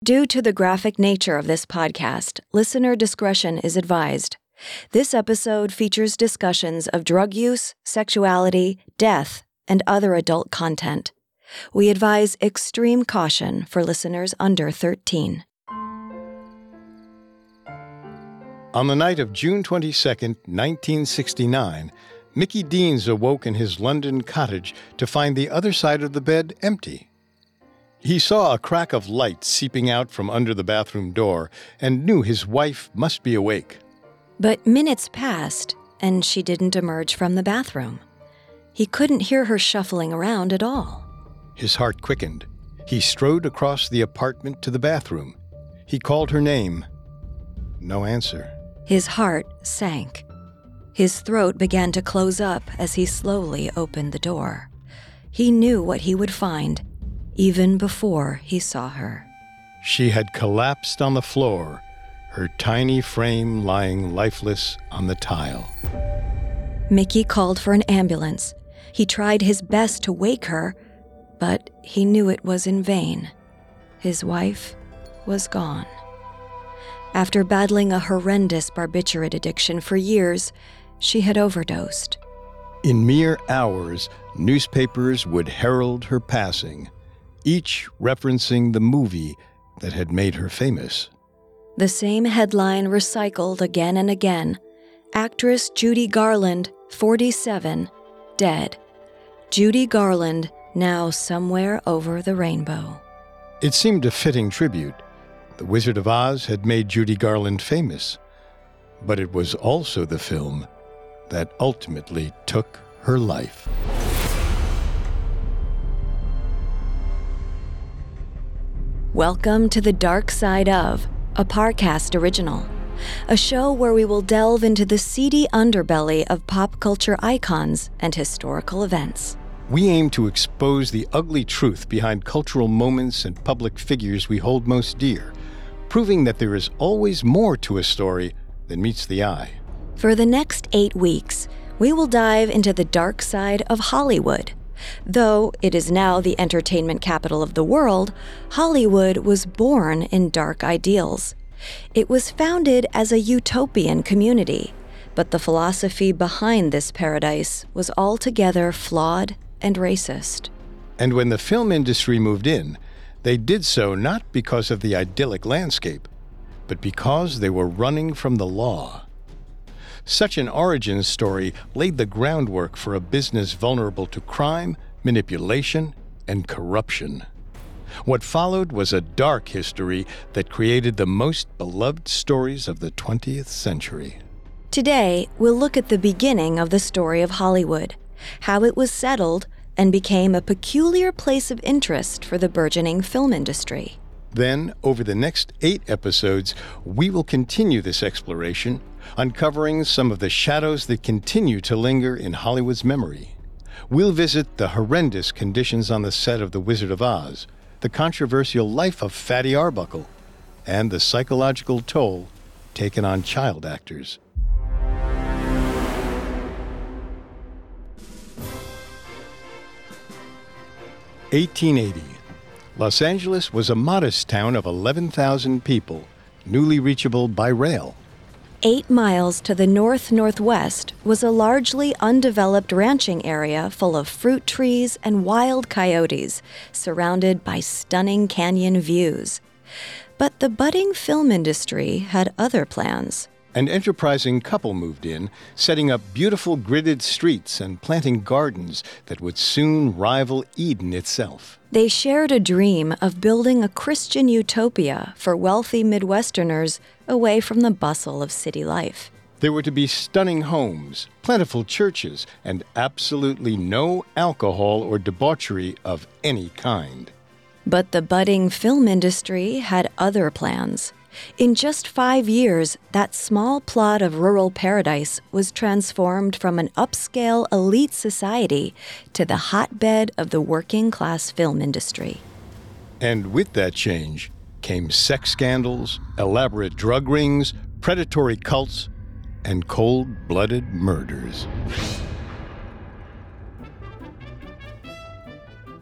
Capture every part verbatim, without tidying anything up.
Due to the graphic nature of this podcast, listener discretion is advised. This episode features discussions of drug use, sexuality, death, and other adult content. We advise extreme caution for listeners under thirteen. On the night of June twenty-second, nineteen sixty-nine, Mickey Deans awoke in his London cottage to find the other side of the bed empty. He saw a crack of light seeping out from under the bathroom door and knew his wife must be awake. But minutes passed, and she didn't emerge from the bathroom. He couldn't hear her shuffling around at all. His heart quickened. He strode across the apartment to the bathroom. He called her name. No answer. His heart sank. His throat began to close up as he slowly opened the door. He knew what he would find, even before he saw her. She had collapsed on the floor, her tiny frame lying lifeless on the tile. Mickey called for an ambulance. He tried his best to wake her, but he knew it was in vain. His wife was gone. After battling a horrendous barbiturate addiction for years, she had overdosed. In mere hours, newspapers would herald her passing, each referencing the movie that had made her famous. The same headline recycled again and again. Actress Judy Garland, forty-seven, dead. Judy Garland, now somewhere over the rainbow. It seemed a fitting tribute. The Wizard of Oz had made Judy Garland famous, but it was also the film that ultimately took her life. Welcome to The Dark Side of, a Parcast original, a show where we will delve into the seedy underbelly of pop culture icons and historical events. We aim to expose the ugly truth behind cultural moments and public figures we hold most dear, proving that there is always more to a story than meets the eye. For the next eight weeks, we will dive into the dark side of Hollywood. Though it is now the entertainment capital of the world, Hollywood was born in dark ideals. It was founded as a utopian community, but the philosophy behind this paradise was altogether flawed and racist. And when the film industry moved in, they did so not because of the idyllic landscape, but because they were running from the law. Such an origin story laid the groundwork for a business vulnerable to crime, manipulation, and corruption. What followed was a dark history that created the most beloved stories of the twentieth century. Today, we'll look at the beginning of the story of Hollywood, how it was settled and became a peculiar place of interest for the burgeoning film industry. Then, over the next eight episodes, we will continue this exploration, uncovering some of the shadows that continue to linger in Hollywood's memory. We'll visit the horrendous conditions on the set of The Wizard of Oz, the controversial life of Fatty Arbuckle, and the psychological toll taken on child actors. eighteen eighty. Los Angeles was a modest town of eleven thousand people, newly reachable by rail. Eight miles to the north-northwest was a largely undeveloped ranching area full of fruit trees and wild coyotes, surrounded by stunning canyon views. But the budding film industry had other plans. An enterprising couple moved in, setting up beautiful gridded streets and planting gardens that would soon rival Eden itself. They shared a dream of building a Christian utopia for wealthy Midwesterners away from the bustle of city life. There were to be stunning homes, plentiful churches, and absolutely no alcohol or debauchery of any kind. But the budding film industry had other plans. In just five years, that small plot of rural paradise was transformed from an upscale elite society to the hotbed of the working-class film industry. And with that change came sex scandals, elaborate drug rings, predatory cults, and cold-blooded murders.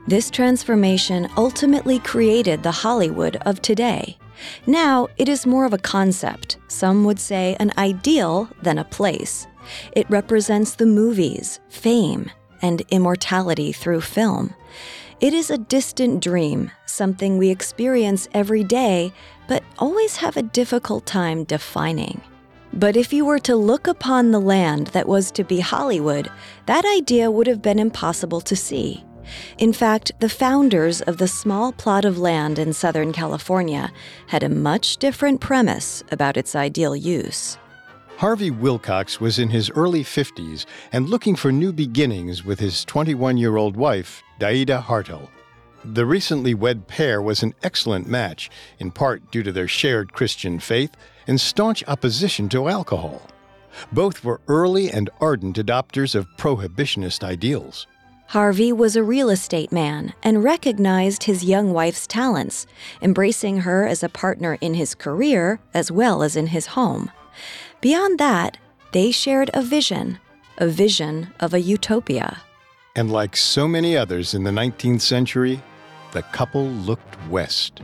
This transformation ultimately created the Hollywood of today. Now, it is more of a concept, some would say an ideal than a place. It represents the movies, fame, and immortality through film. It is a distant dream, something we experience every day, but always have a difficult time defining. But if you were to look upon the land that was to be Hollywood, that idea would have been impossible to see. In fact, the founders of the small plot of land in Southern California had a much different premise about its ideal use. Harvey Wilcox was in his early fifties and looking for new beginnings with his twenty-one-year-old wife, Daida Hartel. The recently wed pair was an excellent match, in part due to their shared Christian faith and staunch opposition to alcohol. Both were early and ardent adopters of prohibitionist ideals. Harvey was a real estate man and recognized his young wife's talents, embracing her as a partner in his career as well as in his home. Beyond that, they shared a vision, a vision of a utopia. And like so many others in the nineteenth century, the couple looked west.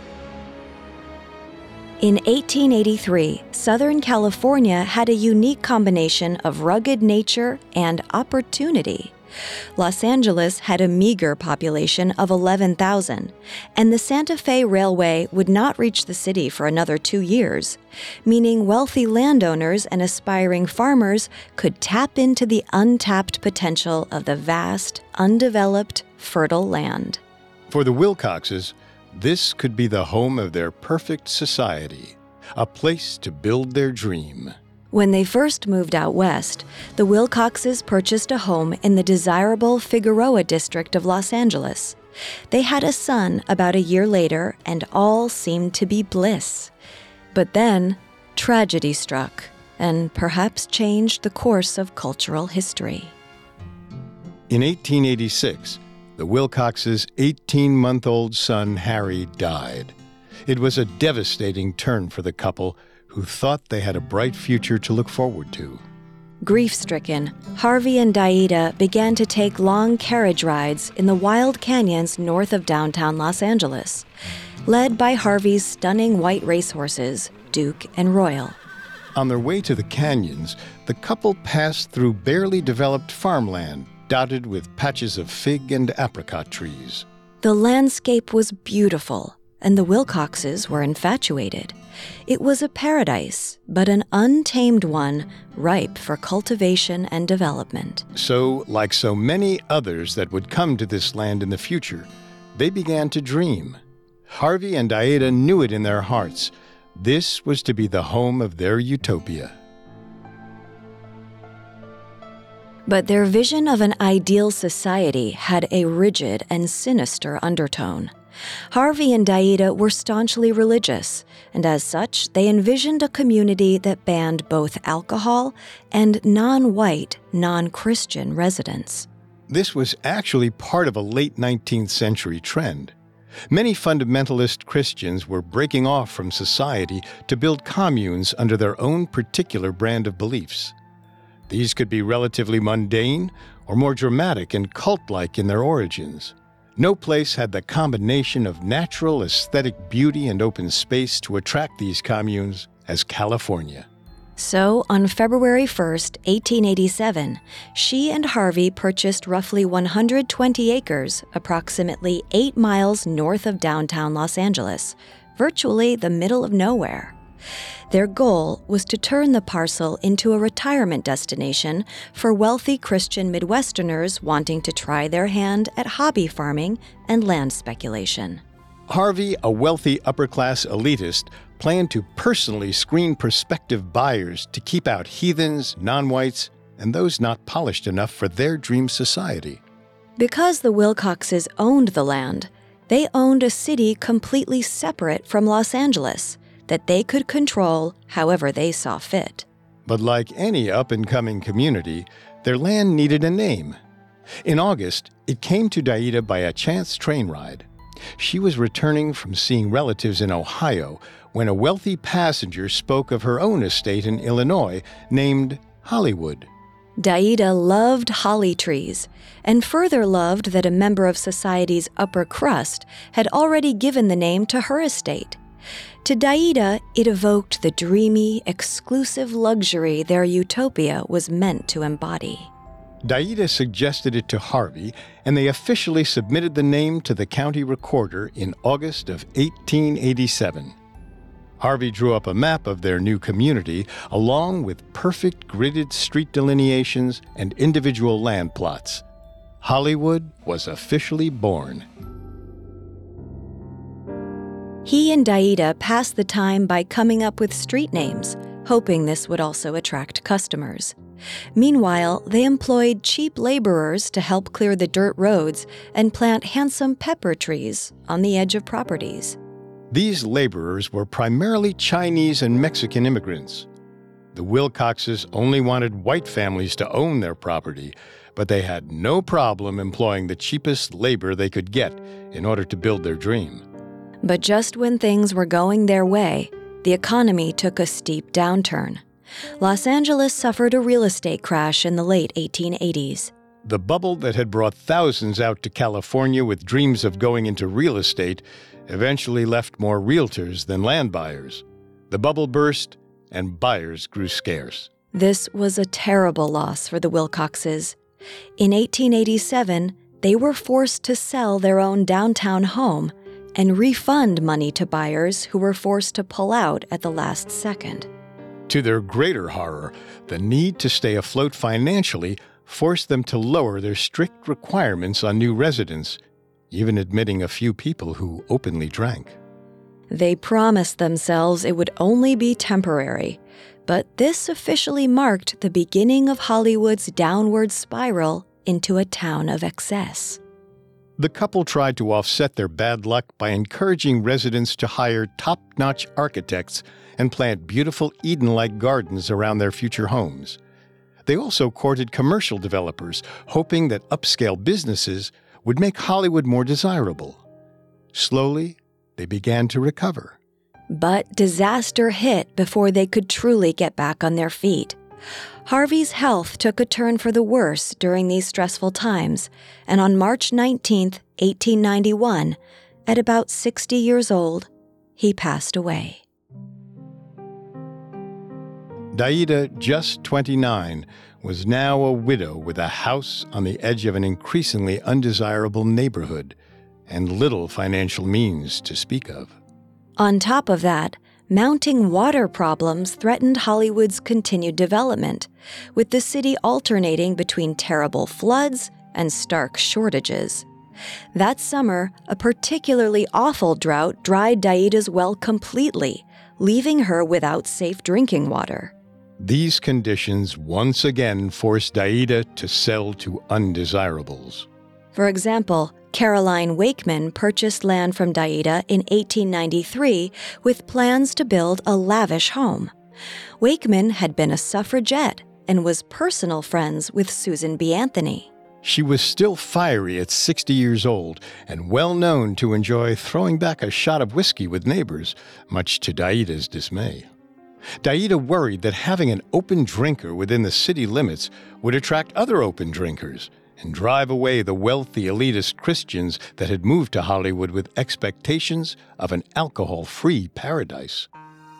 In eighteen eighty-three, Southern California had a unique combination of rugged nature and opportunity. Los Angeles had a meager population of eleven thousand, and the Santa Fe Railway would not reach the city for another two years, meaning wealthy landowners and aspiring farmers could tap into the untapped potential of the vast, undeveloped, fertile land. For the Wilcoxes, this could be the home of their perfect society, a place to build their dream. When they first moved out west, the Wilcoxes purchased a home in the desirable Figueroa district of Los Angeles. They had a son about a year later, and all seemed to be bliss. But then, tragedy struck, and perhaps changed the course of cultural history. In eighteen eighty-six, the Wilcoxes' eighteen-month-old son, Harry, died. It was a devastating turn for the couple, who thought they had a bright future to look forward to. Grief-stricken, Harvey and Daida began to take long carriage rides in the wild canyons north of downtown Los Angeles, led by Harvey's stunning white racehorses, Duke and Royal. On their way to the canyons, the couple passed through barely developed farmland, dotted with patches of fig and apricot trees. The landscape was beautiful, and the Wilcoxes were infatuated. It was a paradise, but an untamed one, ripe for cultivation and development. So, like so many others that would come to this land in the future, they began to dream. Harvey and Daida knew it in their hearts. This was to be the home of their utopia. But their vision of an ideal society had a rigid and sinister undertone. Harvey and Daida were staunchly religious, and as such, they envisioned a community that banned both alcohol and non-white, non-Christian residents. This was actually part of a late nineteenth century trend. Many fundamentalist Christians were breaking off from society to build communes under their own particular brand of beliefs. These could be relatively mundane or more dramatic and cult-like in their origins. No place had the combination of natural aesthetic beauty and open space to attract these communes as California. So, on February first, eighteen eighty-seven, she and Harvey purchased roughly one hundred twenty acres, approximately eight miles north of downtown Los Angeles, virtually the middle of nowhere. Their goal was to turn the parcel into a retirement destination for wealthy Christian Midwesterners wanting to try their hand at hobby farming and land speculation. Harvey, a wealthy upper-class elitist, planned to personally screen prospective buyers to keep out heathens, non-whites, and those not polished enough for their dream society. Because the Wilcoxes owned the land, they owned a city completely separate from Los Angeles that they could control however they saw fit. But like any up-and-coming community, their land needed a name. In August, it came to Daida by a chance train ride. She was returning from seeing relatives in Ohio when a wealthy passenger spoke of her own estate in Illinois named Hollywood. Daida loved holly trees, and further loved that a member of society's upper crust had already given the name to her estate. To Daida, it evoked the dreamy, exclusive luxury their utopia was meant to embody. Daida suggested it to Harvey, and they officially submitted the name to the county recorder in August of eighteen eighty-seven. Harvey drew up a map of their new community, along with perfect gridded street delineations and individual land plots. Hollywood was officially born. He and Daida passed the time by coming up with street names, hoping this would also attract customers. Meanwhile, they employed cheap laborers to help clear the dirt roads and plant handsome pepper trees on the edge of properties. These laborers were primarily Chinese and Mexican immigrants. The Wilcoxes only wanted white families to own their property, but they had no problem employing the cheapest labor they could get in order to build their dream. But just when things were going their way, the economy took a steep downturn. Los Angeles suffered a real estate crash in the late eighteen eighties. The bubble that had brought thousands out to California with dreams of going into real estate eventually left more realtors than land buyers. The bubble burst, and buyers grew scarce. This was a terrible loss for the Wilcoxes. In eighteen eighty-seven, they were forced to sell their own downtown home and refund money to buyers who were forced to pull out at the last second. To their greater horror, the need to stay afloat financially forced them to lower their strict requirements on new residents, even admitting a few people who openly drank. They promised themselves it would only be temporary, but this officially marked the beginning of Hollywood's downward spiral into a town of excess. The couple tried to offset their bad luck by encouraging residents to hire top-notch architects and plant beautiful Eden-like gardens around their future homes. They also courted commercial developers, hoping that upscale businesses would make Hollywood more desirable. Slowly, they began to recover. But disaster hit before they could truly get back on their feet. Harvey's health took a turn for the worse during these stressful times, and on March nineteenth, eighteen ninety-one, at about sixty years old, he passed away. Daida, just twenty-nine, was now a widow with a house on the edge of an increasingly undesirable neighborhood and little financial means to speak of. On top of that, mounting water problems threatened Hollywood's continued development, with the city alternating between terrible floods and stark shortages. That summer, a particularly awful drought dried Daida's well completely, leaving her without safe drinking water. These conditions once again forced Daida to sell to undesirables. For example, Caroline Wakeman purchased land from Daida in eighteen ninety-three with plans to build a lavish home. Wakeman had been a suffragette and was personal friends with Susan B. Anthony. She was still fiery at sixty years old and well known to enjoy throwing back a shot of whiskey with neighbors, much to Daida's dismay. Daida worried that having an open drinker within the city limits would attract other open drinkers and drive away the wealthy elitist Christians that had moved to Hollywood with expectations of an alcohol-free paradise.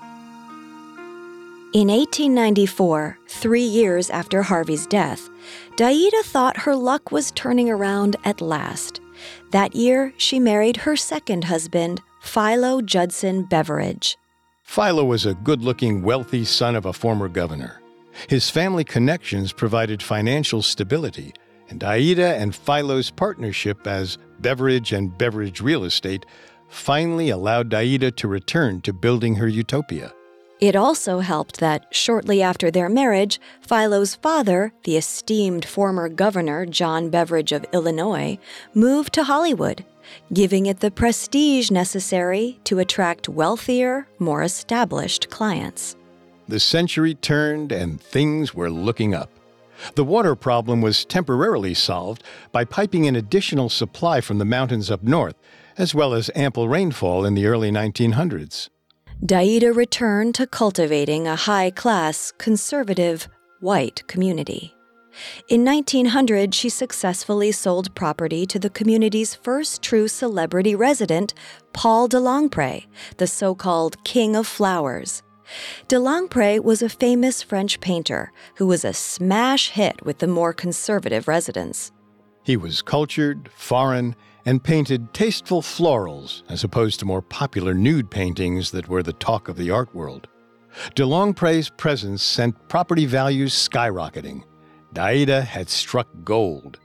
In eighteen ninety-four, three years after Harvey's death, Daida thought her luck was turning around at last. That year, she married her second husband, Philo Judson Beveridge. Philo was a good-looking, wealthy son of a former governor. His family connections provided financial stability, and Daida and Philo's partnership as Beveridge and Beveridge Real Estate finally allowed Daida to return to building her utopia. It also helped that, shortly after their marriage, Philo's father, the esteemed former governor John Beveridge of Illinois, moved to Hollywood, giving it the prestige necessary to attract wealthier, more established clients. The century turned and things were looking up. The water problem was temporarily solved by piping in additional supply from the mountains up north, as well as ample rainfall in the early nineteen hundreds. Daida returned to cultivating a high-class, conservative, white community. In nineteen hundred, she successfully sold property to the community's first true celebrity resident, Paul de Longpre, the so-called King of Flowers. De Longpre was a famous French painter who was a smash hit with the more conservative residents. He was cultured, foreign, and painted tasteful florals as opposed to more popular nude paintings that were the talk of the art world. De Longpre's presence sent property values skyrocketing. Daida had struck gold.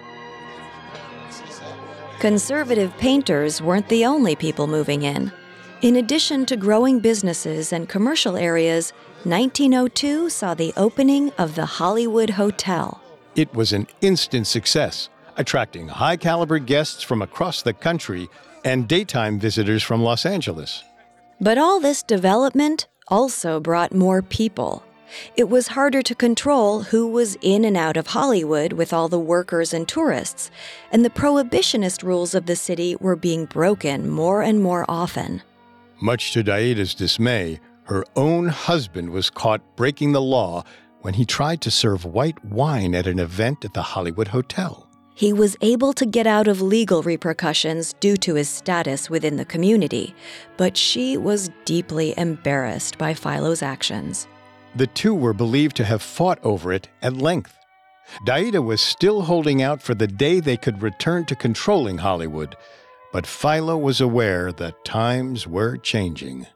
Conservative painters weren't the only people moving in. In addition to growing businesses and commercial areas, nineteen oh two saw the opening of the Hollywood Hotel. It was an instant success, attracting high-caliber guests from across the country and daytime visitors from Los Angeles. But all this development also brought more people. It was harder to control who was in and out of Hollywood with all the workers and tourists, and the prohibitionist rules of the city were being broken more and more often. Much to Daida's dismay, her own husband was caught breaking the law when he tried to serve white wine at an event at the Hollywood Hotel. He was able to get out of legal repercussions due to his status within the community, but she was deeply embarrassed by Philo's actions. The two were believed to have fought over it at length. Daida was still holding out for the day they could return to controlling Hollywood, but Philo was aware that times were changing.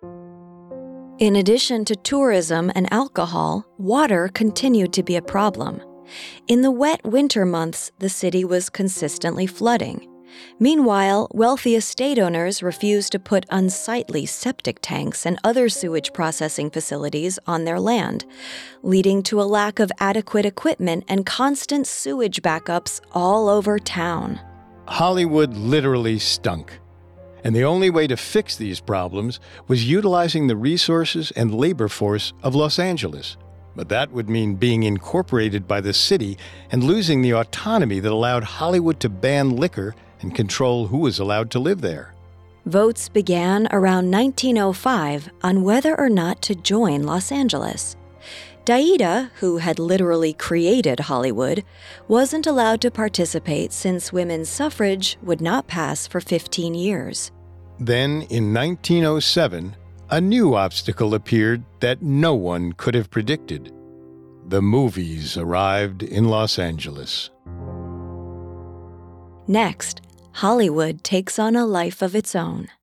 In addition to tourism and alcohol, water continued to be a problem. In the wet winter months, the city was consistently flooding. Meanwhile, wealthy estate owners refused to put unsightly septic tanks and other sewage processing facilities on their land, leading to a lack of adequate equipment and constant sewage backups all over town. Hollywood literally stunk. And the only way to fix these problems was utilizing the resources and labor force of Los Angeles. But that would mean being incorporated by the city and losing the autonomy that allowed Hollywood to ban liquor and control who was allowed to live there. Votes began around nineteen oh five on whether or not to join Los Angeles. Daida, who had literally created Hollywood, wasn't allowed to participate since women's suffrage would not pass for fifteen years. Then, in nineteen oh seven, a new obstacle appeared that no one could have predicted. The movies arrived in Los Angeles. Next, Hollywood takes on a life of its own.